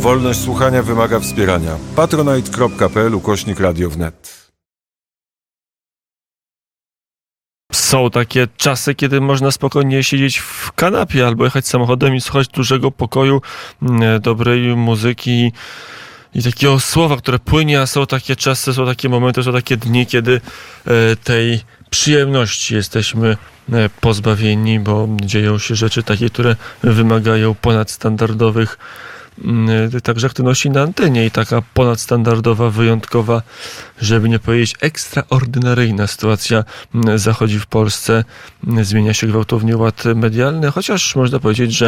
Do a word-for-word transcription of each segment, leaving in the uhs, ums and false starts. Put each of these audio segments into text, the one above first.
Wolność słuchania wymaga wspierania. patronite kropka p l ukośnik radio wnet. Są takie czasy, kiedy można spokojnie siedzieć w kanapie albo jechać samochodem i słuchać dużego pokoju, dobrej muzyki i takiego słowa, które płynie, a są takie czasy, są takie momenty, są takie dni, kiedy tej przyjemności jesteśmy pozbawieni, bo dzieją się rzeczy takie, które wymagają ponadstandardowych także aktywności na antenie i taka ponadstandardowa, wyjątkowa, żeby nie powiedzieć ekstraordynaryjna sytuacja zachodzi w Polsce. Zmienia się gwałtownie ład medialny, chociaż można powiedzieć, że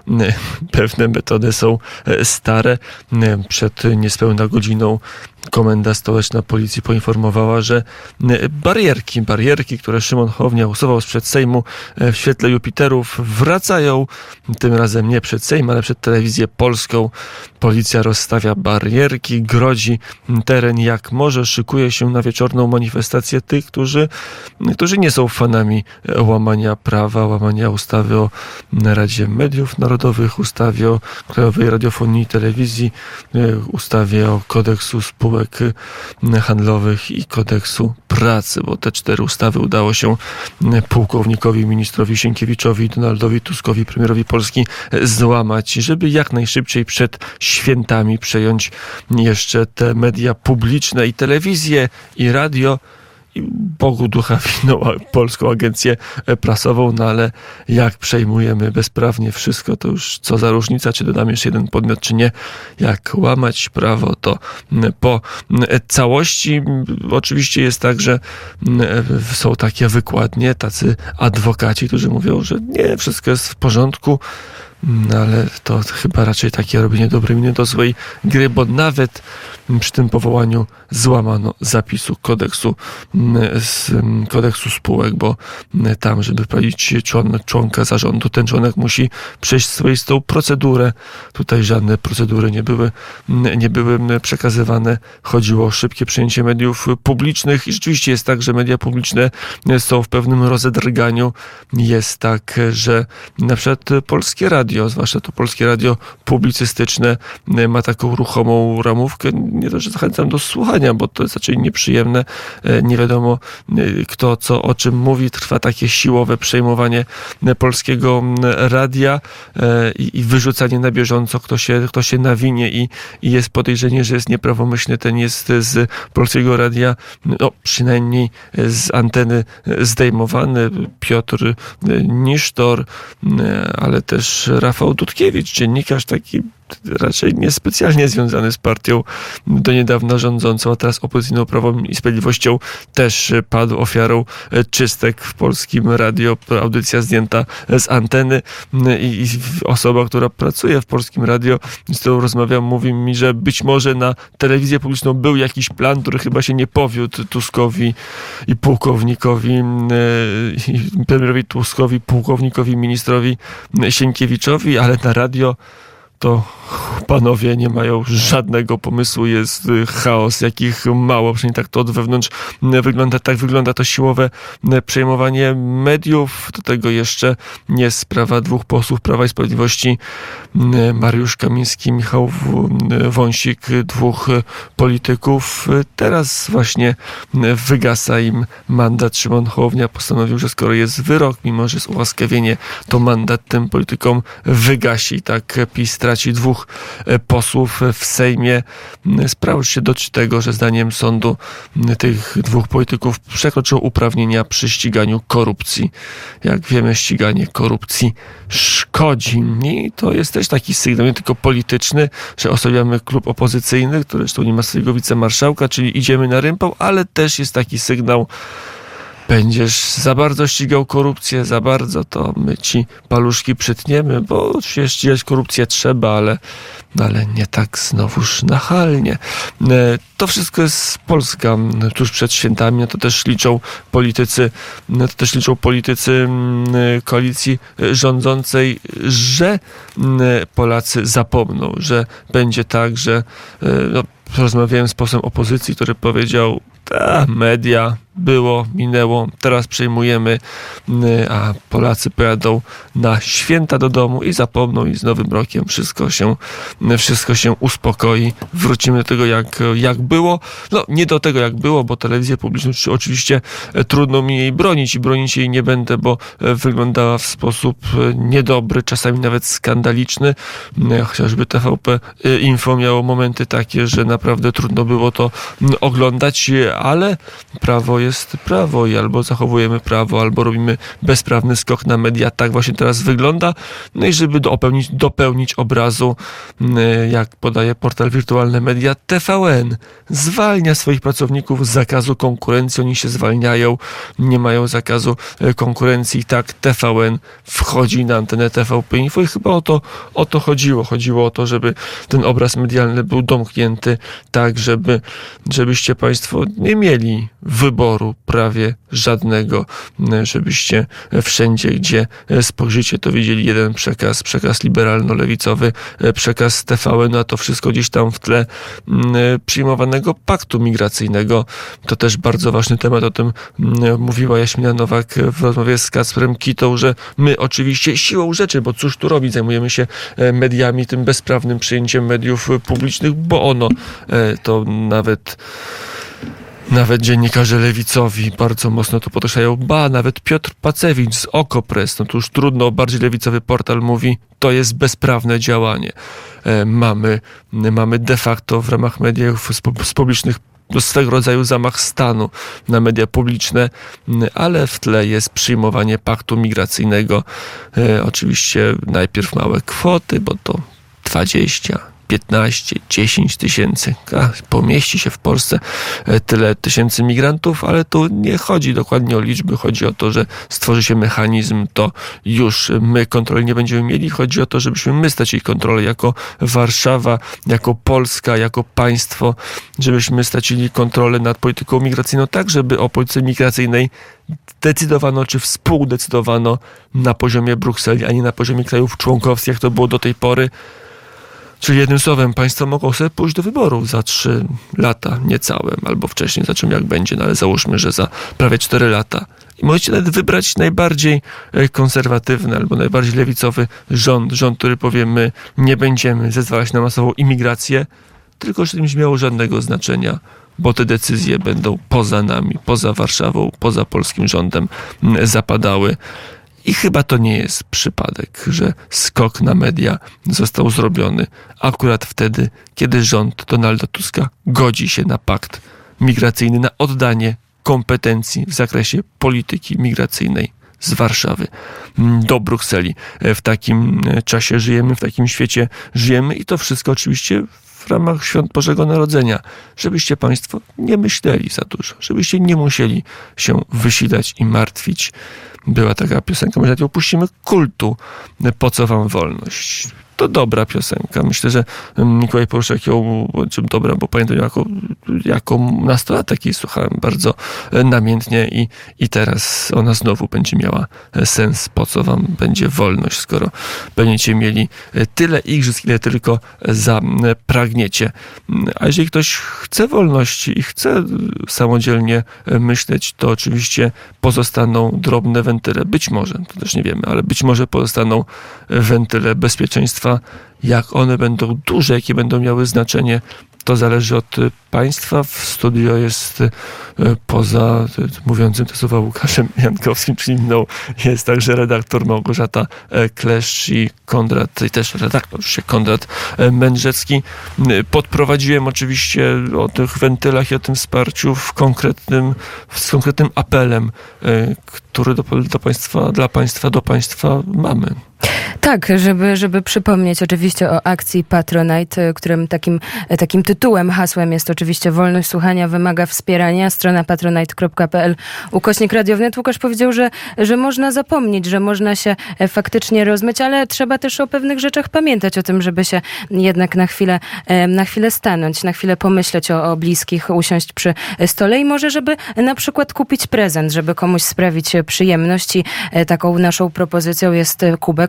pewne metody są stare. Przed niespełna godziną Komenda Stołeczna Policji poinformowała, że barierki, barierki, które Szymon Hołownia usuwał sprzed Sejmu w świetle Jupiterów, wracają. Tym razem nie przed Sejm, ale przed Telewizję Polską. Policja rozstawia barierki, grodzi teren jak może, szykuje się na wieczorną manifestację tych, którzy, którzy nie są fanami łamania prawa, łamania ustawy o Radzie Mediów Narodowych, ustawy o Krajowej Radiofonii i Telewizji, ustawie o kodeksu spółek handlowych i kodeksu pracy, bo te cztery ustawy udało się pułkownikowi, ministrowi Sienkiewiczowi, Donaldowi Tuskowi, premierowi Polski złamać, żeby jak najszybciej przed świętami przejąć jeszcze te media publiczne i telewizję, i radio, i Bogu ducha winną Polską Agencję Prasową, no ale jak przejmujemy bezprawnie wszystko, to już co za różnica, czy dodamy jeszcze jeden podmiot, czy nie. Jak łamać prawo, to po całości. Oczywiście jest tak, że są takie wykładnie, tacy adwokaci, którzy mówią, że nie, wszystko jest w porządku. No ale to chyba raczej takie robienie dobrej miny do złej gry, bo nawet przy tym powołaniu złamano zapisu kodeksu, z kodeksu spółek, bo tam, żeby wprowadzić członek, członka zarządu, ten członek musi przejść swoistą procedurę. Tutaj żadne procedury nie były, nie były przekazywane. Chodziło o szybkie przejęcie mediów publicznych i rzeczywiście jest tak, że media publiczne są w pewnym rozedrganiu. Jest tak, że na przykład Polskie Radio, zwłaszcza to Polskie Radio publicystyczne, ma taką ruchomą ramówkę. Nie to, że zachęcam do słuchania, bo to jest raczej nieprzyjemne. Nie wiadomo kto, co, o czym mówi. Trwa takie siłowe przejmowanie Polskiego Radia i, i wyrzucanie na bieżąco, kto się, kto się nawinie i, i jest podejrzenie, że jest nieprawomyślny, ten jest z Polskiego Radia, no przynajmniej z anteny zdejmowany. Piotr Nisztor, ale też Rafał Dudkiewicz, dziennikarz taki raczej niespecjalnie związany z partią do niedawna rządzącą, a teraz opozycyjną Prawem i Sprawiedliwością, też padł ofiarą czystek w Polskim Radio. Audycja zdjęta z anteny i osoba, która pracuje w Polskim Radio, z którą rozmawiam, mówi mi, że być może na telewizję publiczną był jakiś plan, który chyba się nie powiódł Tuskowi i pułkownikowi, i premierowi Tuskowi, pułkownikowi, ministrowi Sienkiewiczowi, ale na radio to panowie nie mają żadnego pomysłu, jest chaos, jakich mało, przynajmniej tak to od wewnątrz wygląda. Tak wygląda to siłowe przejmowanie mediów. Do tego jeszcze jest sprawa dwóch posłów Prawa i Sprawiedliwości, Mariusz Kamiński, Michał Wąsik, dwóch polityków. Teraz właśnie wygasa im mandat. Szymon Hołownia postanowił, że skoro jest wyrok, mimo że jest ułaskawienie, to mandat tym politykom wygasi. Tak PiS traci dwóch posłów w Sejmie. Sprawa się dotyczy tego, że zdaniem sądu tych dwóch polityków przekroczył uprawnienia przy ściganiu korupcji. Jak wiemy, ściganie korupcji szkodzi. I to jest też taki sygnał, nie tylko polityczny, że osłabiamy klub opozycyjny, który zresztą nie ma swojego wicemarszałka, czyli idziemy na rympał, ale też jest taki sygnał: będziesz za bardzo ścigał korupcję, za bardzo, to my ci paluszki przytniemy, bo oczywiście ścigać korupcję trzeba, ale, ale nie tak znowuż nachalnie. To wszystko jest Polska tuż przed świętami, no to też liczą politycy, no to też liczą politycy koalicji rządzącej, że Polacy zapomną, że będzie tak, że no, rozmawiałem z posłem opozycji, który powiedział, ta media było, minęło, teraz przejmujemy, a Polacy pojadą na święta do domu i zapomną i z Nowym Rokiem wszystko się, wszystko się uspokoi. Wrócimy do tego, jak, jak było. No, nie do tego, jak było, bo telewizję publiczną oczywiście trudno mi jej bronić i bronić jej nie będę, bo wyglądała w sposób niedobry, czasami nawet skandaliczny. Chociażby T V P Info miało momenty takie, że naprawdę trudno było to oglądać, ale prawo jest prawo i albo zachowujemy prawo, albo robimy bezprawny skok na media. Tak właśnie teraz wygląda. No i żeby dopełnić, dopełnić obrazu, jak podaje portal Wirtualne Media, T V N zwalnia swoich pracowników z zakazu konkurencji. Oni się zwalniają, nie mają zakazu konkurencji. I tak T V N wchodzi na antenę T V P Info i chyba o to, o to chodziło. Chodziło o to, żeby ten obraz medialny był domknięty tak, żeby, żebyście Państwo nie mieli wyboru prawie żadnego, żebyście wszędzie, gdzie spojrzycie, to widzieli jeden przekaz, przekaz liberalno-lewicowy, przekaz T V N, a to wszystko gdzieś tam w tle przyjmowanego paktu migracyjnego. To też bardzo ważny temat, o tym mówiła Jaśmina Nowak w rozmowie z Kacprem Kitą, że my oczywiście siłą rzeczy, bo cóż tu robić, zajmujemy się mediami, tym bezprawnym przyjęciem mediów publicznych, bo ono to nawet Nawet dziennikarze lewicowi bardzo mocno to podkreślają. Ba, nawet Piotr Pacewicz z Okopres, no to już trudno, bardziej lewicowy portal mówi, to jest bezprawne działanie. E, mamy, mamy de facto w ramach mediów z publicznych do swego rodzaju zamach stanu na media publiczne, ale w tle jest przyjmowanie paktu migracyjnego. E, oczywiście najpierw małe kwoty, bo to dwadzieścia piętnaście, dziesięć tysięcy. Pomieści się w Polsce tyle tysięcy migrantów, ale tu nie chodzi dokładnie o liczby. Chodzi o to, że stworzy się mechanizm, to już my kontroli nie będziemy mieli. Chodzi o to, żebyśmy my stracili kontrolę jako Warszawa, jako Polska, jako państwo, żebyśmy stracili kontrolę nad polityką migracyjną, tak żeby o polityce migracyjnej decydowano, czy współdecydowano na poziomie Brukseli, a nie na poziomie krajów członkowskich, jak to było do tej pory. Czyli jednym słowem, państwo mogą sobie pójść do wyborów za trzy lata, niecałe, albo wcześniej, za czym jak będzie, no ale załóżmy, że za prawie cztery lata. I możecie nawet wybrać najbardziej konserwatywny albo najbardziej lewicowy rząd, rząd, który powie, my nie będziemy zezwalać na masową imigrację, tylko że to nie będzie miało żadnego znaczenia, bo te decyzje będą poza nami, poza Warszawą, poza polskim rządem zapadały. I chyba to nie jest przypadek, że skok na media został zrobiony akurat wtedy, kiedy rząd Donalda Tuska godzi się na pakt migracyjny, na oddanie kompetencji w zakresie polityki migracyjnej z Warszawy do Brukseli. W takim czasie żyjemy, w takim świecie żyjemy i to wszystko oczywiście w ramach Świąt Bożego Narodzenia, żebyście Państwo nie myśleli za dużo, żebyście nie musieli się wysilać i martwić. Była taka piosenka, może ją puścimy, Kultu, Po co wam wolność? To dobra piosenka. Myślę, że Mikołaj Poruszek ją, czym dobra, bo pamiętam jako, jako nastolatek jej słuchałem bardzo namiętnie i, i teraz ona znowu będzie miała sens. Po co wam będzie wolność, skoro będziecie mieli tyle igrzysk, ile tylko zapragniecie. A jeżeli ktoś chce wolności i chce samodzielnie myśleć, to oczywiście pozostaną drobne wentyle. Być może, to też nie wiemy, ale być może pozostaną wentyle bezpieczeństwa. Jak one będą duże, jakie będą miały znaczenie, to zależy od państwa. W studio jest poza mówiącym te słowa Łukaszem Jankowskim, czyli mną, jest także redaktor Małgorzata Kleszcz i Konrad, i też redaktor się Konrad Mędrzecki. Podprowadziłem oczywiście o tych wentylach i o tym wsparciu w konkretnym, z konkretnym apelem, który do, do państwa, dla państwa, do państwa mamy. Tak, żeby, żeby przypomnieć oczywiście o akcji Patronite, którym takim, takim tytułem, hasłem jest oczywiście wolność słuchania wymaga wspierania. Strona patronite kropka p l ukośnik Radio Wnet. Łukasz powiedział, że, że można zapomnieć, że można się faktycznie rozmyć, ale trzeba też o pewnych rzeczach pamiętać, o tym, żeby się jednak na chwilę, na chwilę stanąć, na chwilę pomyśleć o, o bliskich, usiąść przy stole i może, żeby na przykład kupić prezent, żeby komuś sprawić przyjemność i taką naszą propozycją jest kubek, kubek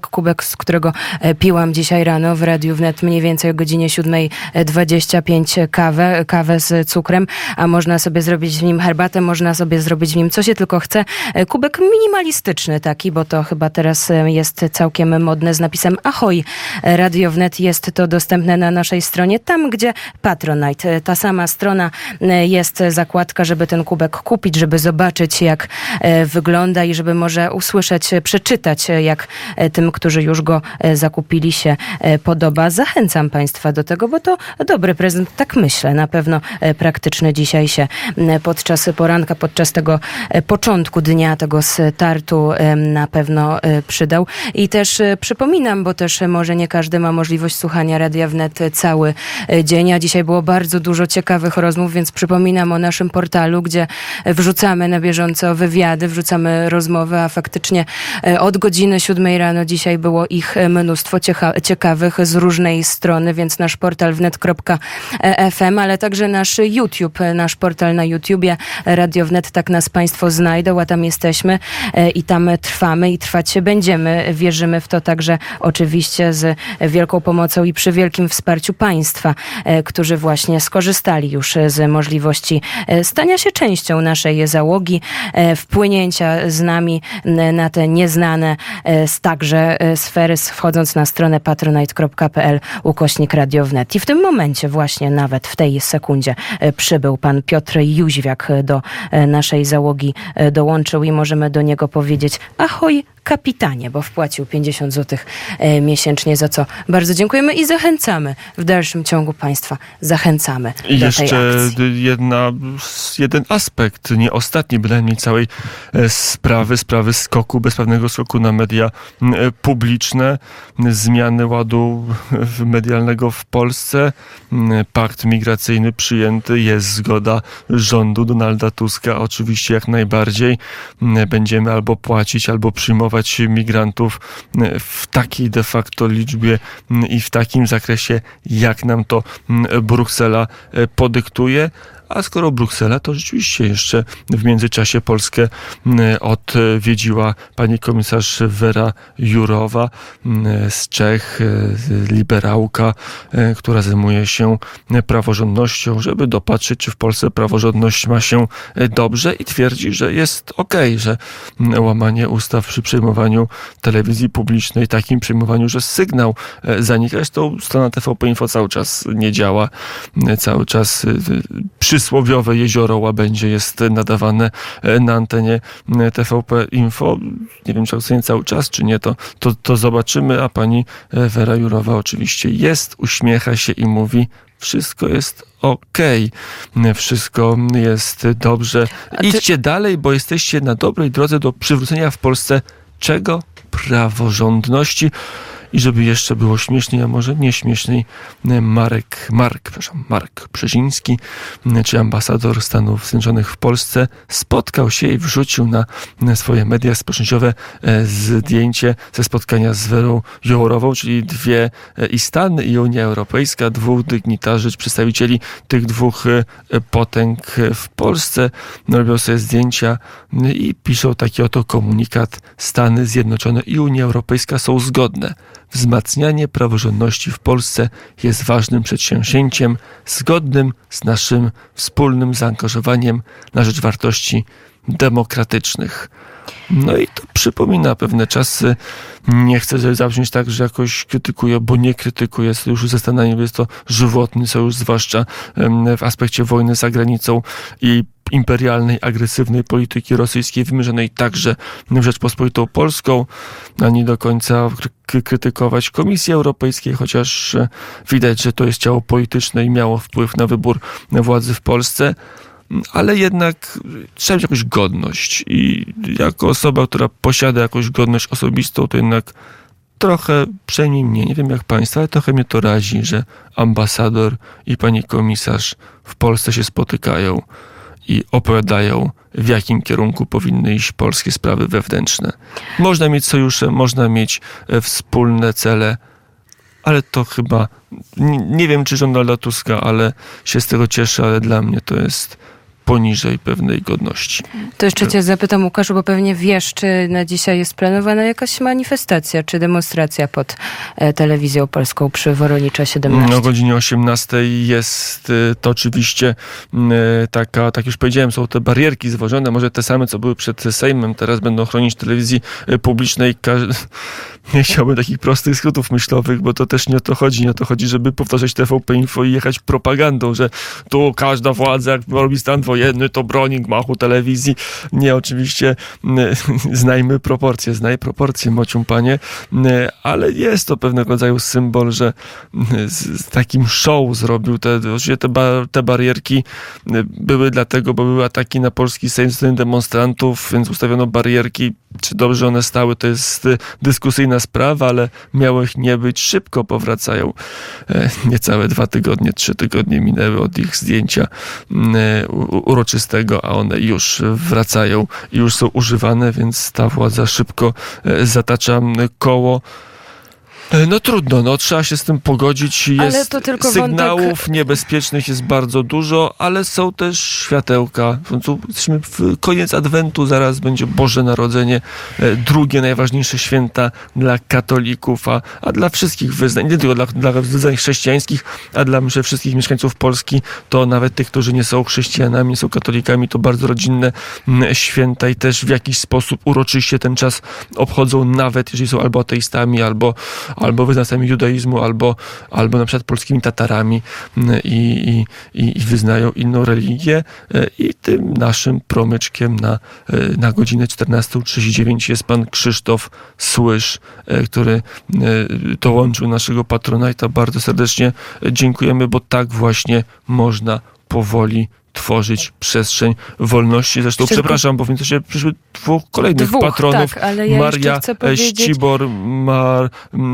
z którego piłam dzisiaj rano w Radiu Wnet mniej więcej o godzinie siódma dwadzieścia pięć kawę, kawę z cukrem, a można sobie zrobić w nim herbatę, można sobie zrobić w nim co się tylko chce. Kubek minimalistyczny taki, bo to chyba teraz jest całkiem modne, z napisem Ahoj Radio Wnet. Jest to dostępne na naszej stronie, tam gdzie Patronite. Ta sama strona, jest zakładka, żeby ten kubek kupić, żeby zobaczyć, jak wygląda i żeby może usłyszeć, przeczytać, jak tym, którzy już go zakupili, się podoba. Zachęcam Państwa do tego, bo to dobry prezent, tak myślę, na pewno praktyczny dzisiaj się podczas poranka, podczas tego początku dnia, tego startu na pewno przydał. I też przypominam, bo też może nie każdy ma możliwość słuchania Radia Wnet cały dzień, a dzisiaj było bardzo dużo ciekawych rozmów, więc przypominam o naszym portalu, gdzie wrzucamy na bieżąco wywiady, wrzucamy rozmowy, a faktycznie od godziny siódmej rano dzisiaj było ich mnóstwo ciecha- ciekawych z różnej strony, więc nasz portal wnet kropka f m, ale także nasz YouTube, nasz portal na YouTubie Radio Wnet, tak nas Państwo znajdą, a tam jesteśmy i tam trwamy i trwać będziemy. Wierzymy w to także oczywiście z wielką pomocą i przy wielkim wsparciu Państwa, którzy właśnie skorzystali już z możliwości stania się częścią naszej załogi, wpłynięcia z nami na te nieznane także sfery, wchodząc na stronę patronite kropka p l ukośnik Radio Wnet. I w tym momencie właśnie nawet w tej sekundzie przybył pan Piotr Jóźwiak do naszej załogi, dołączył i możemy do niego powiedzieć ahoj kapitanie, bo wpłacił pięćdziesiąt złotych miesięcznie, za co bardzo dziękujemy i zachęcamy w dalszym ciągu Państwa, zachęcamy I do jeszcze tej akcji. jedna, jeden aspekt, nie ostatni bynajmniej całej sprawy, sprawy skoku, bezprawnego skoku na media publiczne, zmiany ładu medialnego w Polsce, pakt migracyjny przyjęty, jest zgoda rządu Donalda Tuska, oczywiście jak najbardziej. Będziemy albo płacić, albo przyjmować migrantów w takiej de facto liczbie i w takim zakresie, jak nam to Bruksela podyktuje. A skoro Bruksela, to rzeczywiście jeszcze w międzyczasie Polskę odwiedziła pani komisarz Vera Jourová z Czech, liberałka, która zajmuje się praworządnością, żeby dopatrzeć, czy w Polsce praworządność ma się dobrze, i twierdzi, że jest okej, że łamanie ustaw przy przejmowaniu telewizji publicznej, takim przejmowaniu, że sygnał zanika. Zresztą strona T V P Info cały czas nie działa, cały czas przysłowiowe jezioro Łabędzie jest nadawane na antenie T V P Info. Nie wiem, czy ocenię cały czas, czy nie, to, to, to zobaczymy, a pani Vera Jourová oczywiście jest, uśmiecha się i mówi: wszystko jest okej, wszystko jest dobrze. Idźcie dalej, bo jesteście na dobrej drodze do przywrócenia w Polsce czego? Praworządności. I żeby jeszcze było śmieszniej, a może nie śmieszniej, Marek, Mark, przepraszam, Mark Brzeziński, czy ambasador Stanów Zjednoczonych w Polsce, spotkał się i wrzucił na swoje media społecznościowe zdjęcie ze spotkania z Verą Jourovą, czyli dwie i Stany, i Unia Europejska, dwóch dygnitarzy, przedstawicieli tych dwóch potęg w Polsce. Robią sobie zdjęcia i piszą taki oto komunikat: Stany Zjednoczone i Unia Europejska są zgodne. Wzmacnianie praworządności w Polsce jest ważnym przedsięwzięciem zgodnym z naszym wspólnym zaangażowaniem na rzecz wartości demokratycznych. No i to przypomina pewne czasy. Nie chcę zabrzmieć tak, że jakoś krytykuję, bo nie krytykuję sojuszu ze Stanami. Jest to żywotny sojusz, zwłaszcza w aspekcie wojny za granicą i imperialnej, agresywnej polityki rosyjskiej, wymierzonej także w Rzeczpospolitą Polską, a nie do końca krytykować Komisji Europejskiej, chociaż widać, że to jest ciało polityczne i miało wpływ na wybór władzy w Polsce. Ale jednak trzeba mieć jakąś godność i jako osoba, która posiada jakąś godność osobistą, to jednak trochę, przynajmniej mnie, nie wiem jak państwa, ale trochę mnie to razi, że ambasador i pani komisarz w Polsce się spotykają i opowiadają, w jakim kierunku powinny iść polskie sprawy wewnętrzne. Można mieć sojusze, można mieć wspólne cele, ale to chyba, nie, nie wiem czy rząd Donalda Tuska, ale się z tego cieszę, ale dla mnie to jest poniżej pewnej godności. To jeszcze cię zapytam, Łukaszu, bo pewnie wiesz, czy na dzisiaj jest planowana jakaś manifestacja, czy demonstracja pod e, telewizją polską przy Woronicza siedemnaście? O godzinie osiemnastej jest e, to oczywiście e, taka, tak już powiedziałem, są te barierki zwożone, może te same, co były przed Sejmem, teraz będą chronić telewizji e, publicznej. Każ- nie chciałbym takich prostych skrótów myślowych, bo to też nie o to chodzi. Nie o to chodzi, żeby powtarzać T V P Info i jechać propagandą, że tu każda władza, jak robi stan wojenny, to broni gmachu telewizji. Nie, oczywiście znajmy proporcje, znaj proporcje, mocium panie, ale jest to pewnego rodzaju symbol, że z, z takim show zrobił te, oczywiście te, ba, te barierki były dlatego, bo były ataki na polski Sejm ze strony demonstrantów, więc ustawiono barierki. Czy dobrze one stały, to jest dyskusyjna sprawa, ale miało ich nie być. Szybko powracają. Niecałe dwa tygodnie, trzy tygodnie minęły od ich zdjęcia uroczystego, a one już wracają i już są używane, więc ta władza szybko zatacza koło. No trudno, no trzeba się z tym pogodzić. Jest ale to tylko sygnałów wątek... niebezpiecznych jest bardzo dużo, ale są też światełka. W końcu jesteśmy w koniec Adwentu, zaraz będzie Boże Narodzenie, drugie najważniejsze święta dla katolików, a, a dla wszystkich wyznań, nie tylko dla, dla wyznań chrześcijańskich, a dla myślę, wszystkich mieszkańców Polski, to nawet tych, którzy nie są chrześcijanami, nie są katolikami, to bardzo rodzinne święta i też w jakiś sposób uroczyście ten czas obchodzą, nawet jeżeli są albo ateistami, albo albo wyznawcami judaizmu, albo, albo na przykład polskimi Tatarami i, i, i wyznają inną religię. I tym naszym promyczkiem na, na godzinę czternastą trzydzieści dziewięć jest pan Krzysztof Słysz, który dołączył naszego Patronite'a. Bardzo serdecznie dziękujemy, bo tak właśnie można powoli tworzyć przestrzeń wolności. Zresztą Tylko... przepraszam, bo w międzyczasie przyszły dwóch kolejnych dwóch, patronów. Tak, ale ja Maria chcę powiedzieć... Ścibor Mar,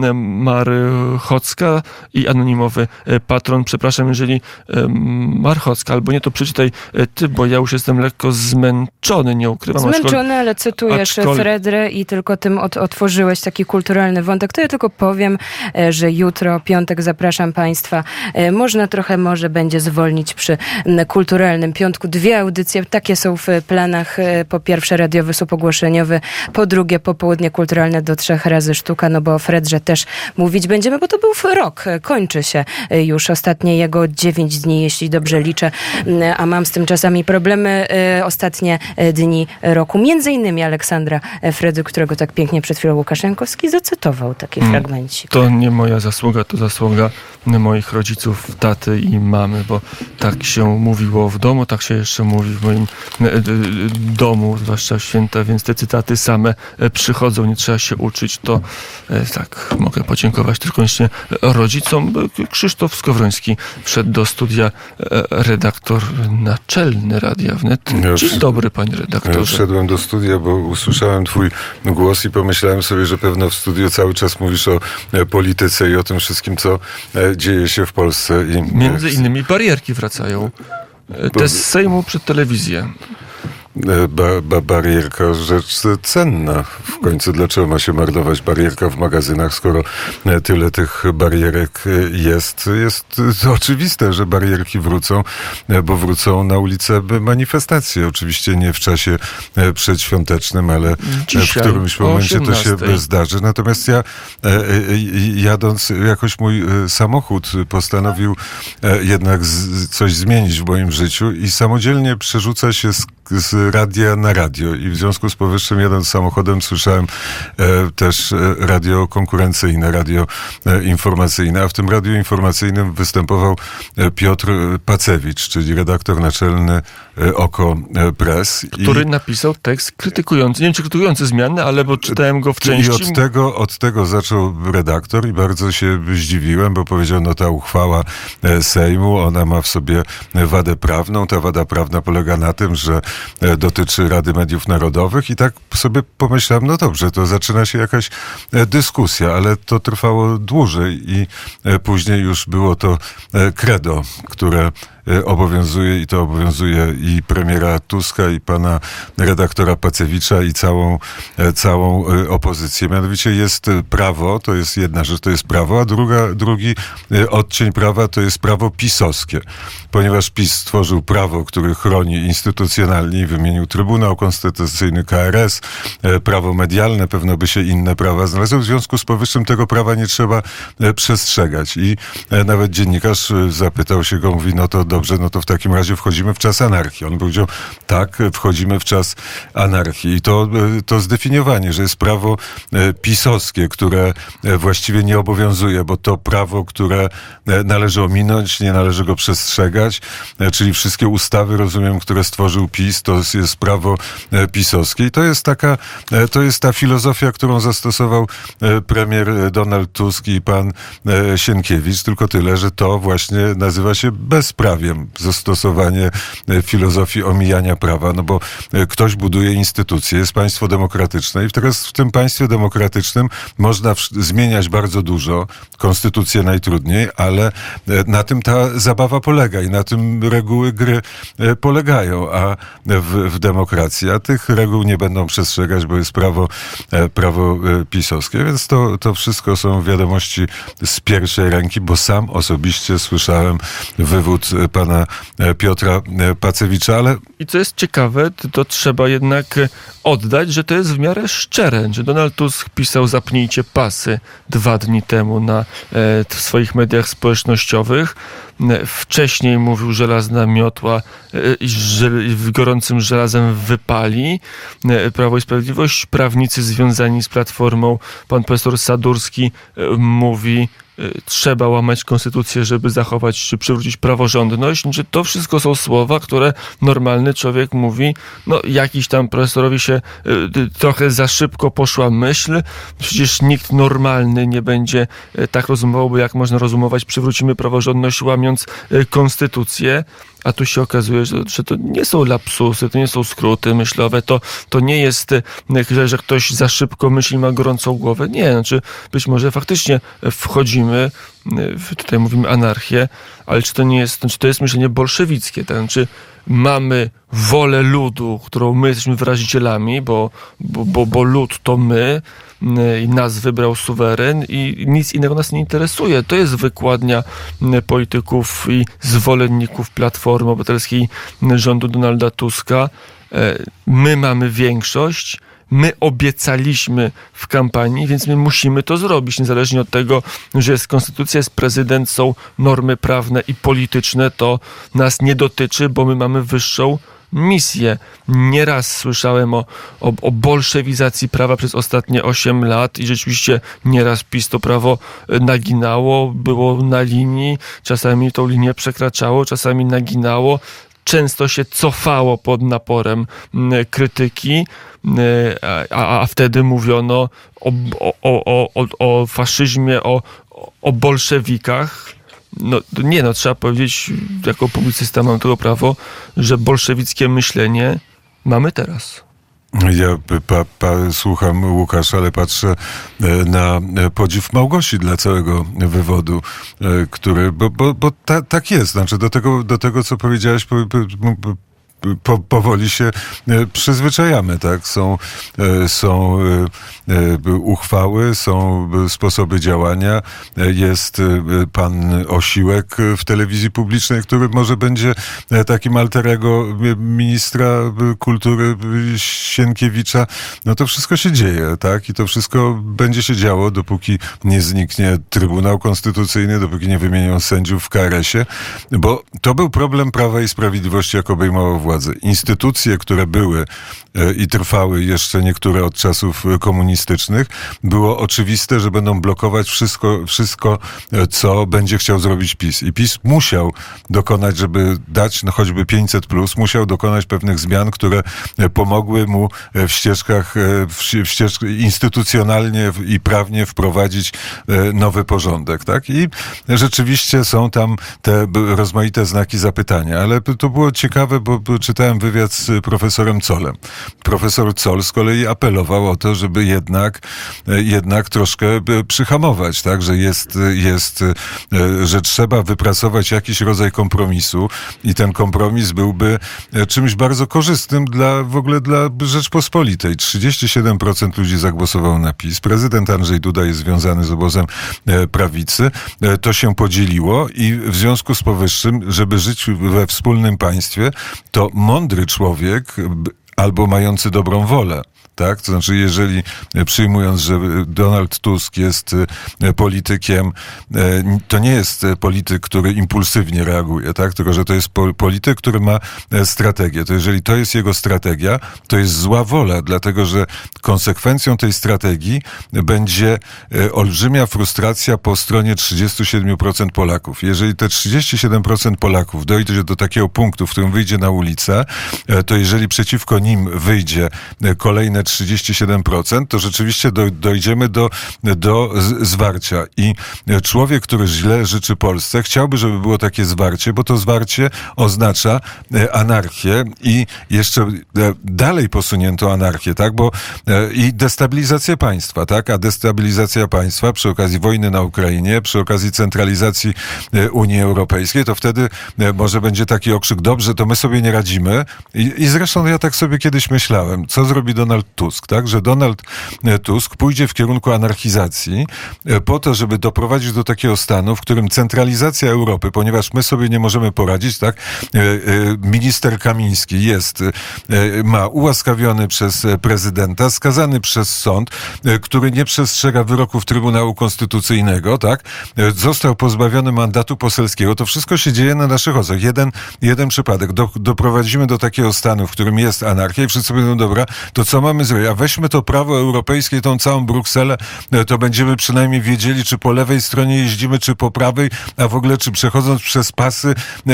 Marchocka i anonimowy patron. Przepraszam, jeżeli Marchocka, albo nie, to przeczytaj ty, bo ja już jestem lekko zmęczony, nie ukrywam. Zmęczony, ale cytujesz aczkol... Fredrę i tylko tym od, otworzyłeś taki kulturalny wątek. To ja tylko powiem, że jutro, piątek, zapraszam państwa. Można trochę, może będzie zwolnić przy kulturalnym piątku. Dwie audycje, takie są w planach. Po pierwsze radiowy słup ogłoszeniowy, po drugie popołudnie kulturalne do trzech razy sztuka, no bo o Fredrze też mówić będziemy, bo to był rok. Kończy się już ostatnie jego dziewięć dni, jeśli dobrze liczę, a mam z tym czasami problemy. Ostatnie dni roku. Między innymi Aleksandra Fredy, którego tak pięknie przed chwilą Łukasz Jankowski zacytował taki hmm. fragmencik. To nie moja zasługa, to zasługa moich rodziców, taty i mamy, bo tak się mówiło w domu, tak się jeszcze mówi w moim domu, zwłaszcza w święta, więc te cytaty same przychodzą, nie trzeba się uczyć, to tak, mogę podziękować tylko jeszcze rodzicom. Krzysztof Skowroński wszedł do studia, redaktor naczelny Radia Wnet. Dzień dobry, panie redaktorze. Ja wszedłem do studia, bo usłyszałem twój głos i pomyślałem sobie, że pewno w studiu cały czas mówisz o polityce i o tym wszystkim, co dzieje się w Polsce. I między innymi barierki wracają. Te z Sejmu przed telewizję. Ba, ba, barierka, rzecz cenna. W końcu dlaczego ma się marnować barierka w magazynach, skoro tyle tych barierek jest? Jest oczywiste, że barierki wrócą, bo wrócą na ulicę manifestacje. Oczywiście nie w czasie przedświątecznym, ale dzisiaj, w którymś momencie to się zdarzy. Natomiast ja jadąc, jakoś mój samochód postanowił jednak coś zmienić w moim życiu i samodzielnie przerzuca się z z radia na radio i w związku z powyższym jadąc samochodem słyszałem e, też radio konkurencyjne, radio e, informacyjne, a w tym radiu informacyjnym występował Piotr Pacewicz, czyli redaktor naczelny e, Oko Press. Który i, napisał tekst krytykujący, nie wiem czy krytykujący zmiany, ale bo czytałem go w części. I od tego, od tego zaczął redaktor i bardzo się zdziwiłem, bo powiedział, no ta uchwała Sejmu, ona ma w sobie wadę prawną, ta wada prawna polega na tym, że dotyczy Rady Mediów Narodowych i tak sobie pomyślałem, no dobrze, to zaczyna się jakaś dyskusja, ale to trwało dłużej i później już było to credo, które obowiązuje i to obowiązuje i premiera Tuska, i pana redaktora Pacewicza, i całą, całą opozycję. Mianowicie jest prawo, to jest jedna rzecz, to jest prawo, a druga, drugi odcień prawa to jest prawo pisowskie. Ponieważ PiS stworzył prawo, które chroni instytucjonalnie i wymienił Trybunał Konstytucyjny, K R S, prawo medialne, pewno by się inne prawa znalazły. W związku z powyższym tego prawa nie trzeba przestrzegać. I nawet dziennikarz zapytał się go, mówi, no to dobrze, no to w takim razie wchodzimy w czas anarchii. On powiedział, tak, wchodzimy w czas anarchii. I to, to zdefiniowanie, że jest prawo pisowskie, które właściwie nie obowiązuje, bo to prawo, które należy ominąć, nie należy go przestrzegać, czyli wszystkie ustawy, rozumiem, które stworzył PiS, to jest prawo pisowskie. I to jest taka, to jest ta filozofia, którą zastosował premier Donald Tusk i pan Sienkiewicz, tylko tyle, że to właśnie nazywa się bezprawiem, zastosowanie filozofii omijania prawa, no bo ktoś buduje instytucje, jest państwo demokratyczne i teraz w tym państwie demokratycznym można zmieniać bardzo dużo, konstytucję najtrudniej, ale na tym ta zabawa polega i na tym reguły gry polegają, a w, w demokracji, a tych reguł nie będą przestrzegać, bo jest prawo, prawo pisowskie, więc to, to wszystko są wiadomości z pierwszej ręki, bo sam osobiście słyszałem wywód pana Piotra Pacewicza, ale... I co jest ciekawe, to trzeba jednak oddać, że to jest w miarę szczere, że Donald Tusk pisał zapnijcie pasy dwa dni temu na, w swoich mediach społecznościowych. Wcześniej mówił żelazna miotła i gorącym żelazem wypali. Prawo i Sprawiedliwość, prawnicy związani z Platformą, pan profesor Sadurski mówi, trzeba łamać konstytucję, żeby zachować czy przywrócić praworządność. Że to wszystko są słowa, które normalny człowiek mówi, no jakiś tam profesorowi się y, trochę za szybko poszła myśl, przecież nikt normalny nie będzie y, tak rozumował, bo jak można rozumować, przywrócimy praworządność łamiąc y, konstytucję. A tu się okazuje, że, że to nie są lapsusy, to nie są skróty myślowe, to, to nie jest, że, że ktoś za szybko myśli, ma gorącą głowę. Nie, znaczy być może faktycznie wchodzimy, tutaj mówimy anarchię, ale czy to nie jest, czy to jest myślenie bolszewickie, tak? Znaczy mamy wolę ludu, którą my jesteśmy wyrazicielami, bo, bo, bo, bo lud to my i nas wybrał suweren i nic innego nas nie interesuje. To jest wykładnia polityków i zwolenników Platformy Obywatelskiej rządu Donalda Tuska. My mamy większość, my obiecaliśmy w kampanii, więc my musimy to zrobić, niezależnie od tego, że jest konstytucja, jest prezydent, są normy prawne i polityczne, to nas nie dotyczy, bo my mamy wyższą misję. Nieraz słyszałem o, o, o bolszewizacji prawa przez ostatnie osiem lat i rzeczywiście nieraz PiS to prawo naginało, było na linii, czasami tą linię przekraczało, czasami naginało, często się cofało pod naporem krytyki, a, a wtedy mówiono o, o, o, o, o faszyzmie, o, o bolszewikach. No nie, no trzeba powiedzieć, jako publicysta mam tego prawo, że bolszewickie myślenie mamy teraz. Ja pa, pa, słucham Łukasza, ale patrzę na podziw Małgosi dla całego wywodu, który, bo, bo, bo ta, tak jest, znaczy do tego, do tego co powiedziałeś, po, po, Po, powoli się przyzwyczajamy, tak? Są, są uchwały, są sposoby działania. Jest pan Osiłek w telewizji publicznej, który może będzie takim alter ego ministra kultury Sienkiewicza. No to wszystko się dzieje, tak? I to wszystko będzie się działo, dopóki nie zniknie Trybunał Konstytucyjny, dopóki nie wymienią sędziów w K R S ie, bo to był problem Prawa i Sprawiedliwości, jak obejmował władzę. Instytucje, które były i trwały jeszcze niektóre od czasów komunistycznych, było oczywiste, że będą blokować wszystko, wszystko co będzie chciał zrobić PiS. I PiS musiał dokonać, żeby dać no choćby pięćset plus, musiał dokonać pewnych zmian, które pomogły mu w ścieżkach, w ścieżkach instytucjonalnie i prawnie wprowadzić nowy porządek. Tak? I rzeczywiście są tam te rozmaite znaki zapytania. Ale to było ciekawe, bo czytałem wywiad z profesorem Zollem. Profesor Zoll z kolei apelował o to, żeby jednak, jednak troszkę przyhamować, tak, że jest, jest, że trzeba wypracować jakiś rodzaj kompromisu i ten kompromis byłby czymś bardzo korzystnym dla, w ogóle dla Rzeczpospolitej. trzydzieści siedem procent ludzi zagłosowało na PiS. Prezydent Andrzej Duda jest związany z obozem prawicy. To się podzieliło i w związku z powyższym, żeby żyć we wspólnym państwie, to mądry człowiek albo mający dobrą wolę, tak? To znaczy, jeżeli przyjmując, że Donald Tusk jest politykiem, to nie jest polityk, który impulsywnie reaguje, tak? Tylko że to jest polityk, który ma strategię. To jeżeli to jest jego strategia, to jest zła wola, dlatego że konsekwencją tej strategii będzie olbrzymia frustracja po stronie trzydzieści siedem procent Polaków. Jeżeli te trzydzieści siedem procent Polaków dojdzie do takiego punktu, w którym wyjdzie na ulicę, to jeżeli przeciwko nim wyjdzie kolejne trzydzieści siedem procent, to rzeczywiście do, dojdziemy do, do zwarcia. I człowiek, który źle życzy Polsce, chciałby, żeby było takie zwarcie, bo to zwarcie oznacza anarchię i jeszcze dalej posunięto anarchię, tak? Bo i destabilizację państwa, tak? A destabilizacja państwa przy okazji wojny na Ukrainie, przy okazji centralizacji Unii Europejskiej, to wtedy może będzie taki okrzyk, dobrze, to my sobie nie radzimy. I, i zresztą ja tak sobie kiedyś myślałem, co zrobi Donald Tusk, tak? Że Donald Tusk pójdzie w kierunku anarchizacji po to, żeby doprowadzić do takiego stanu, w którym centralizacja Europy, ponieważ my sobie nie możemy poradzić, tak? Minister Kamiński jest, ma ułaskawiony przez prezydenta, skazany przez sąd, który nie przestrzega wyroków Trybunału Konstytucyjnego, tak? Został pozbawiony mandatu poselskiego. To wszystko się dzieje na naszych oczach. Jeden, jeden przypadek. Do, doprowadzimy do takiego stanu, w którym jest anarchia i wszyscy będą, dobra, to co mamy zrobić? A weźmy to prawo europejskie, tą całą Brukselę, to będziemy przynajmniej wiedzieli, czy po lewej stronie jeździmy, czy po prawej, a w ogóle, czy przechodząc przez pasy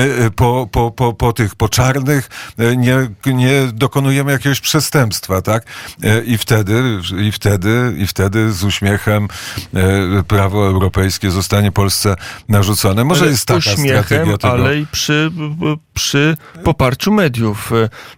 po, po, po, po tych, po czarnych, nie, nie dokonujemy jakiegoś przestępstwa, tak? I wtedy, i wtedy, i wtedy z uśmiechem prawo europejskie zostanie Polsce narzucone. Może ale jest taka uśmiechem, strategia tego. Ale i przy, przy poparciu mediów.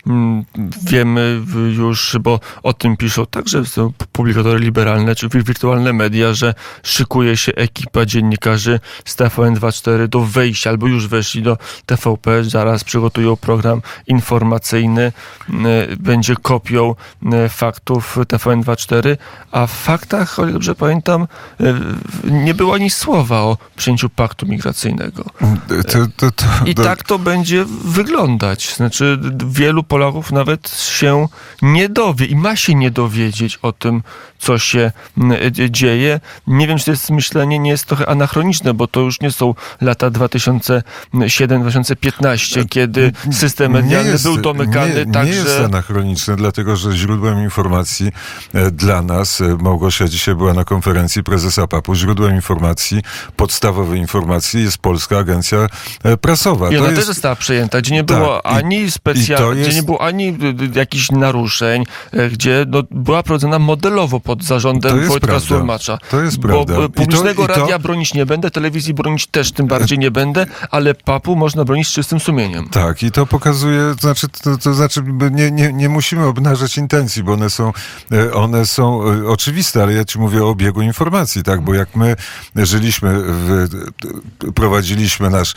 Wiemy już, bo o tym piszą także publikatory liberalne, czy wirtualne media, że szykuje się ekipa dziennikarzy z T V N dwadzieścia cztery do wejścia, albo już weszli do T V P, zaraz przygotują program informacyjny, będzie kopią faktów T V N dwadzieścia cztery, a w faktach, o ile dobrze pamiętam, nie było ani słowa o przyjęciu paktu migracyjnego. To, to, to, I to... tak to będzie wyglądać. Znaczy, wielu Polaków nawet się nie dowie i ma się nie dowiedzieć o tym, co się dzieje. Nie wiem, czy to jest myślenie nie jest trochę anachroniczne, bo to już nie są lata dwa tysiące siódmy do dwa tysiące piętnastego, kiedy system medialny jest, był domykany nie, tak, nie jest że... anachroniczne, dlatego że źródłem informacji dla nas, Małgosia dzisiaj była na konferencji prezesa P A P u, źródłem informacji, podstawowej informacji jest Polska Agencja Prasowa. I ona to też jest... została przejęta, gdzie nie było tak, ani specjalnie, jest... gdzie nie było ani jakichś naruszeń, gdzie no, była prowadzona modelowo pod zarządem Wojtka Surmacza. To jest prawda. Bo publicznego I to, i to... radia bronić nie będę, telewizji bronić też tym bardziej nie będę, ale P A P u można bronić z czystym sumieniem. Tak, i to pokazuje, to znaczy, to, to znaczy nie, nie, nie musimy obnażać intencji, bo one są, one są oczywiste, ale ja ci mówię o obiegu informacji, tak, bo jak my żyliśmy, w, prowadziliśmy nasz,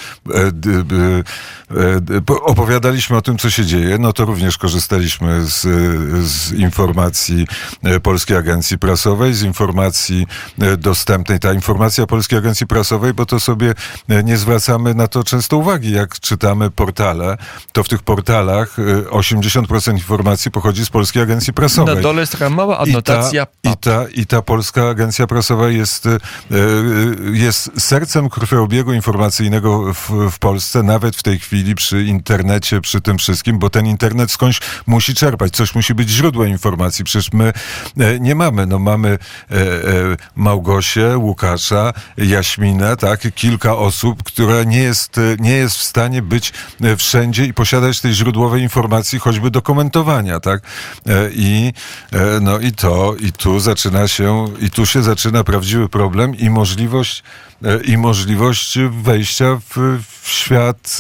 opowiadaliśmy o tym, co się dzieje, no to również korzystaliśmy z, z informacji Polskiej Agencji Prasowej, z informacji dostępnej. Ta informacja Polskiej Agencji Prasowej, bo to sobie nie zwracamy na to często uwagi. Jak czytamy portale, to w tych portalach osiemdziesiąt procent informacji pochodzi z Polskiej Agencji Prasowej. Na dole jest taka mała adnotacja I ta, i ta, i ta Polska Agencja Prasowa jest, jest sercem krwiobiegu informacyjnego w, w Polsce, nawet w tej chwili przy internecie, przy tym wszystkim, bo ten internet skądś musi czerpać. Coś musi być źródłem informacji. Przecież my nie mamy. No mamy Małgosię, Łukasza, Jaśminę, tak? Kilka osób, która nie jest, nie jest w stanie być wszędzie i posiadać tej źródłowej informacji, choćby do komentowania, tak? I, no i to, i tu zaczyna się, i tu się zaczyna prawdziwy problem i możliwość, i możliwość wejścia w, w świat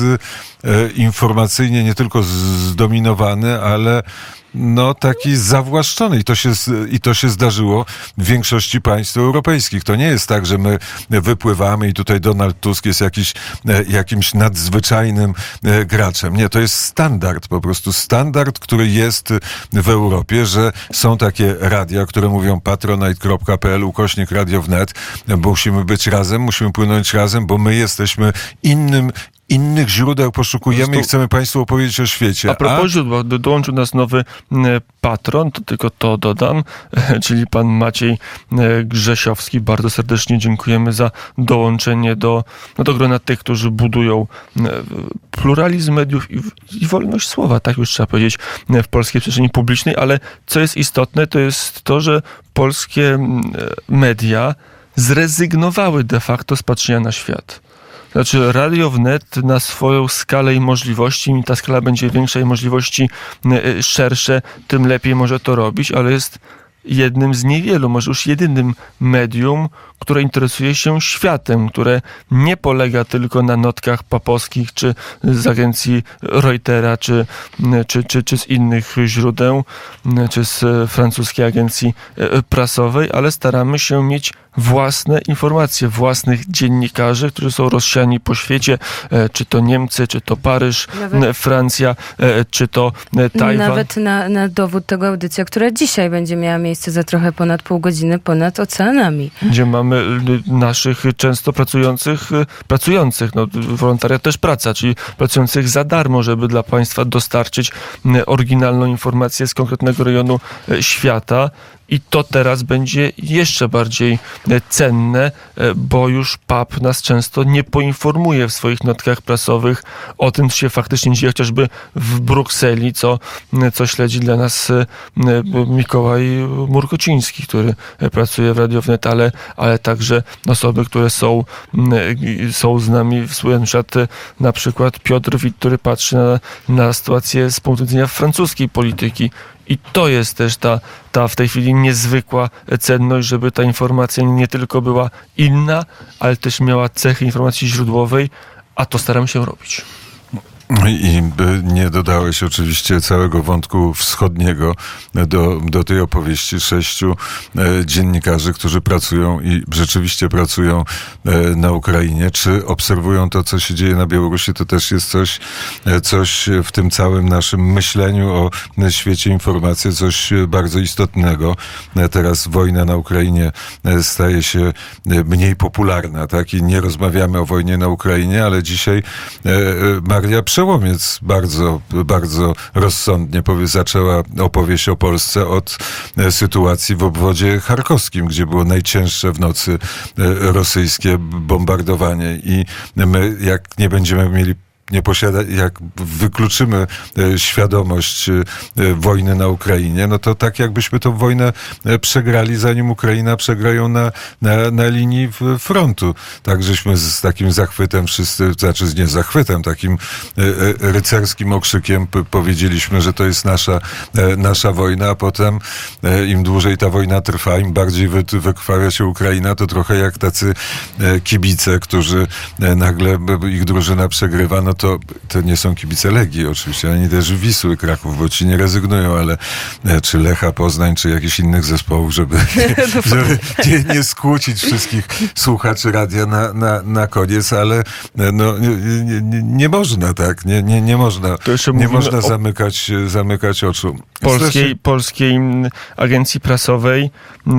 informacyjnie nie tylko zdominowany, ale no taki zawłaszczony i to się, i to się zdarzyło w większości państw europejskich. To nie jest tak, że my wypływamy i tutaj Donald Tusk jest jakiś, jakimś nadzwyczajnym graczem. Nie, to jest standard, po prostu standard, który jest w Europie, że są takie radia, które mówią patronite kropka p l ukośnik radio wnet, bo musimy być razem, musimy płynąć razem, bo my jesteśmy innym Innych źródeł poszukujemy i chcemy Państwu opowiedzieć o świecie. A propos A... źródła, do, dołączył nas nowy patron, to tylko to dodam, czyli pan Maciej Grzesiowski. Bardzo serdecznie dziękujemy za dołączenie do, no, do grona tych, którzy budują pluralizm mediów i, i wolność słowa, tak już trzeba powiedzieć, w polskiej przestrzeni publicznej, ale co jest istotne, to jest to, że polskie media zrezygnowały de facto z patrzenia na świat. Znaczy Radio Wnet na swoją skalę i możliwości, im ta skala będzie większa i możliwości szersze, tym lepiej może to robić, ale jest jednym z niewielu, może już jedynym medium, które interesuje się światem, które nie polega tylko na notkach papowskich, czy z agencji Reutera, czy, czy, czy, czy z innych źródeł, czy z francuskiej agencji prasowej, ale staramy się mieć własne informacje, własnych dziennikarzy, którzy są rozsiani po świecie, czy to Niemcy, czy to Paryż, Nawet... Francja, czy to Tajwan. Nawet na, na dowód tego audycja, która dzisiaj będzie miała miejsce za trochę ponad pół godziny ponad oceanami. Gdzie mamy naszych często pracujących, pracujących, no wolontariat też praca, czyli pracujących za darmo, żeby dla państwa dostarczyć oryginalną informację z konkretnego rejonu świata. I to teraz będzie jeszcze bardziej cenne, bo już P A P nas często nie poinformuje w swoich notkach prasowych o tym, co się faktycznie dzieje, chociażby w Brukseli, co, co śledzi dla nas Mikołaj Murkociński, który pracuje w Radio Wnet, ale, ale także osoby, które są, są z nami w swoim świecie, na przykład Piotr Wit, który patrzy na, na sytuację z punktu widzenia francuskiej polityki. I to jest też ta, ta w tej chwili niezwykła cenność, żeby ta informacja nie tylko była inna, ale też miała cechy informacji źródłowej, a to staram się robić. I nie dodałeś oczywiście całego wątku wschodniego do, do tej opowieści sześciu e, dziennikarzy, którzy pracują i rzeczywiście pracują e, na Ukrainie. Czy obserwują to, co się dzieje na Białorusi? To też jest coś, e, coś w tym całym naszym myśleniu o świecie informacji, coś bardzo istotnego. E, teraz wojna na Ukrainie e, staje się mniej popularna, tak? I nie rozmawiamy o wojnie na Ukrainie, ale dzisiaj e, Maria Przełomiec bardzo, bardzo rozsądnie powie, zaczęła opowieść o Polsce od sytuacji w obwodzie charkowskim, gdzie było najcięższe w nocy rosyjskie bombardowanie i my, jak nie będziemy mieli nie posiada, jak wykluczymy świadomość wojny na Ukrainie, no to tak jakbyśmy tą wojnę przegrali, zanim Ukraina przegra ją na, na, na linii frontu. Tak, żeśmy z takim zachwytem wszyscy, znaczy nie zachwytem, takim rycerskim okrzykiem powiedzieliśmy, że to jest nasza, nasza wojna, a potem im dłużej ta wojna trwa, im bardziej wy, wykrwawia się Ukraina, to trochę jak tacy kibice, którzy nagle ich drużyna przegrywa, no to, to nie są kibice Legii oczywiście, ani też Wisły Kraków, bo ci nie rezygnują, ale czy Lecha Poznań, czy jakichś innych zespołów, żeby, żeby nie, nie skłócić wszystkich słuchaczy radia na, na, na koniec, ale no, nie, nie, nie można tak, nie, nie, nie można, nie można zamykać, zamykać oczu. Polskiej, Zresztą... polskiej agencji prasowej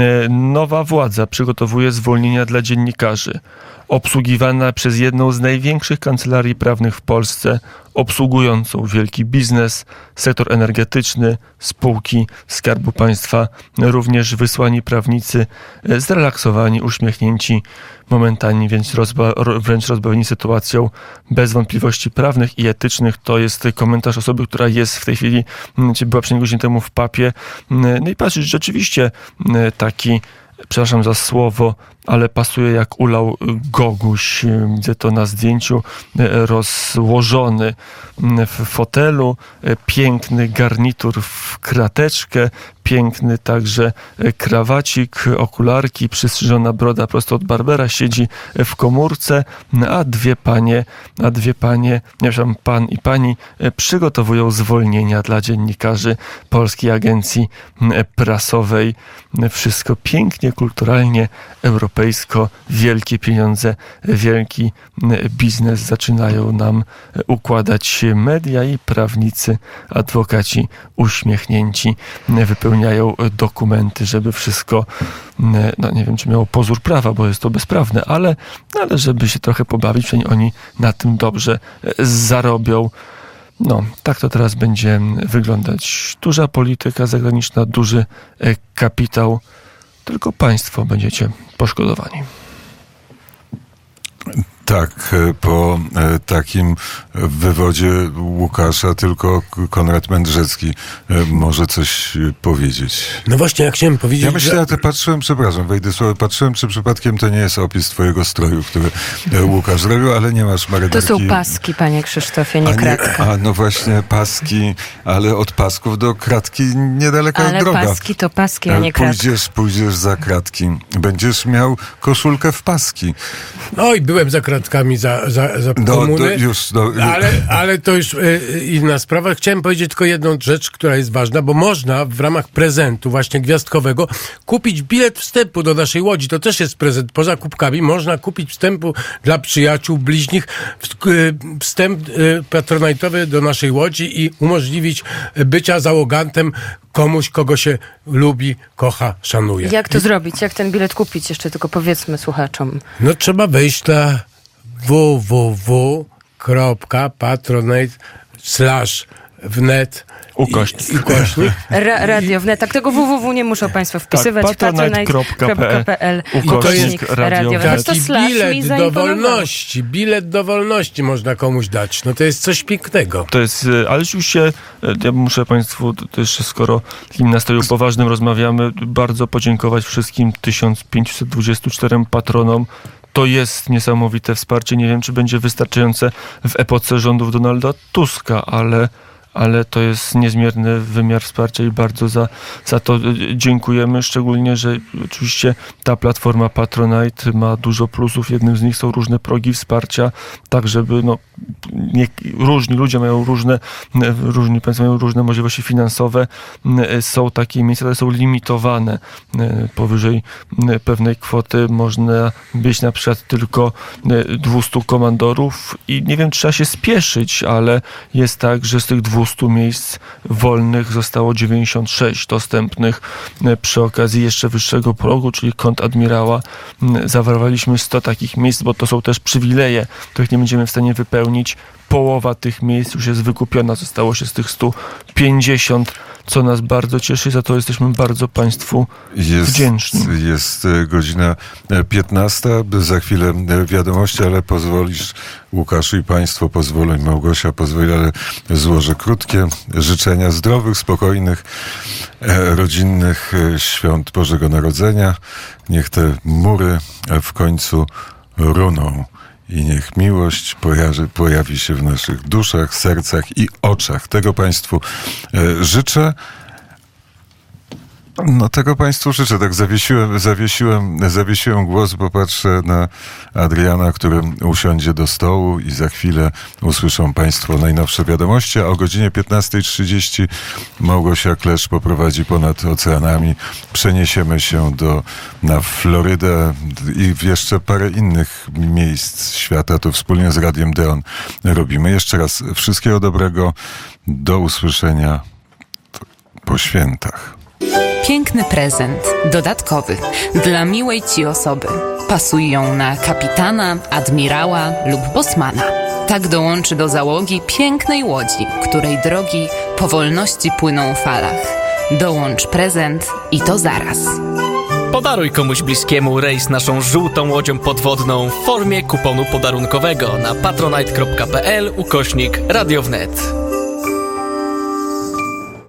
nowa władza przygotowuje zwolnienia dla dziennikarzy. Obsługiwana przez jedną z największych kancelarii prawnych w Polsce, obsługującą wielki biznes, sektor energetyczny, spółki Skarbu Państwa, również wysłani prawnicy, zrelaksowani, uśmiechnięci, momentami więc rozba- wręcz rozbawieni sytuacją, bez wątpliwości prawnych i etycznych. To jest komentarz osoby, która jest w tej chwili, czy była przynajmniej godzin temu w papie. No i patrzysz, rzeczywiście taki, przepraszam za słowo, ale pasuje jak ulał Goguś. Widzę to na zdjęciu, rozłożony w fotelu, piękny garnitur w krateczkę, piękny także krawacik, okularki, przystrzyżona broda prosto od barbera, siedzi w komórce, a dwie panie, a dwie panie, nie wiem, pan i pani przygotowują zwolnienia dla dziennikarzy Polskiej Agencji Prasowej. Wszystko pięknie, kulturalnie, europejsko, wielkie pieniądze, wielki biznes zaczynają nam układać media i prawnicy, adwokaci uśmiechnięci wypełniają dokumenty, żeby wszystko, no nie wiem, czy miało pozór prawa, bo jest to bezprawne, ale, ale żeby się trochę pobawić, przynajmniej oni na tym dobrze zarobią. No, tak to teraz będzie wyglądać. Duża polityka zagraniczna, duży kapitał, tylko państwo będziecie poszkodowani. Tak, po takim wywodzie Łukasza tylko Konrad Mędrzecki może coś powiedzieć. No właśnie, jak chciałem powiedzieć... Ja myślę, że... ja to patrzyłem, przepraszam, wejdę słowo, patrzyłem, czy przypadkiem to nie jest opis twojego stroju, który Łukasz zrobił, ale nie masz marynarki. To są paski, panie Krzysztofie, nie, nie kratka. A no właśnie, paski, ale od pasków do kratki niedaleka ale droga. Ale paski to paski, a nie kratka. Pójdziesz, pójdziesz za kratki. Będziesz miał koszulkę w paski. No i byłem za kratkami za, za, za no, komuny, to już, no, ale, ale to już y, inna sprawa. Chciałem powiedzieć tylko jedną rzecz, która jest ważna, bo można w ramach prezentu właśnie gwiazdkowego kupić bilet wstępu do naszej Łodzi. To też jest prezent. Poza kubkami można kupić wstępu dla przyjaciół, bliźnich, wstęp y, patronajtowy do naszej Łodzi i umożliwić bycia załogantem komuś, kogo się lubi, kocha, szanuje. Jak to I... zrobić? Jak ten bilet kupić? Jeszcze tylko powiedzmy słuchaczom. No trzeba wejść na w w w kropka patronite slash wnet ukośnik. I, ukośnik. Ra, radio wnet. Tak, tego www nie muszą państwo wpisywać. Tak, patronite kropka p l ukośnik radio wnet. Taki bilet do wolności. Bilet do wolności można komuś dać. No to jest coś pięknego. To jest, ale oczywiście ja muszę państwu, to jeszcze skoro w takim nastroju poważnym rozmawiamy, bardzo podziękować wszystkim tysiąc pięćset dwudziestu czterem patronom. To jest niesamowite wsparcie. Nie wiem, czy będzie wystarczające w epoce rządów Donalda Tuska, ale, ale to jest niezmierny wymiar wsparcia i bardzo za, za to dziękujemy. Szczególnie, że oczywiście ta platforma Patronite ma dużo plusów. Jednym z nich są różne progi wsparcia, tak żeby no, nie, różni ludzie mają różne, różni państwo mają różne możliwości finansowe. Są takie miejsca, które są limitowane. Powyżej pewnej kwoty można mieć na przykład tylko dwieście komandorów i nie wiem, trzeba się spieszyć, ale jest tak, że z tych dwustu miejsc wolnych zostało dziewięćdziesiąt sześć dostępnych. Przy okazji jeszcze wyższego progu, czyli kontadmirała, zawarowaliśmy sto takich miejsc, bo to są też przywileje, których nie będziemy w stanie wypełnić. Połowa tych miejsc już jest wykupiona, zostało się z tych stu pięćdziesiąt, co nas bardzo cieszy, za to jesteśmy bardzo państwu jest, wdzięczni. Jest godzina piętnasta, za chwilę wiadomości, ale pozwolisz, Łukaszu, i państwo pozwolą, i Małgosia pozwoli, ale złożę krótkie życzenia zdrowych, spokojnych, rodzinnych świąt Bożego Narodzenia. Niech te mury w końcu runą. I niech miłość pojawi, pojawi się w naszych duszach, sercach i oczach. Tego państwu e, życzę. No tego państwu życzę. Tak zawiesiłem, zawiesiłem, zawiesiłem głos, bo patrzę na Adriana, który usiądzie do stołu i za chwilę usłyszą państwo najnowsze wiadomości, a o godzinie piętnasta trzydzieści Małgosia Klesz poprowadzi ponad oceanami. Przeniesiemy się do, na Florydę i w jeszcze parę innych miejsc świata. To wspólnie z Radiem Deon robimy. Jeszcze raz wszystkiego dobrego. Do usłyszenia po świętach. Piękny prezent, dodatkowy, dla miłej ci osoby. Pasują na kapitana, admirała lub bosmana. Tak dołączy do załogi pięknej łodzi, której drogi po wolności płyną w falach. Dołącz prezent i to zaraz. Podaruj komuś bliskiemu rejs naszą żółtą łodzią podwodną w formie kuponu podarunkowego na patronite kropka p l ukośnik radio wnet.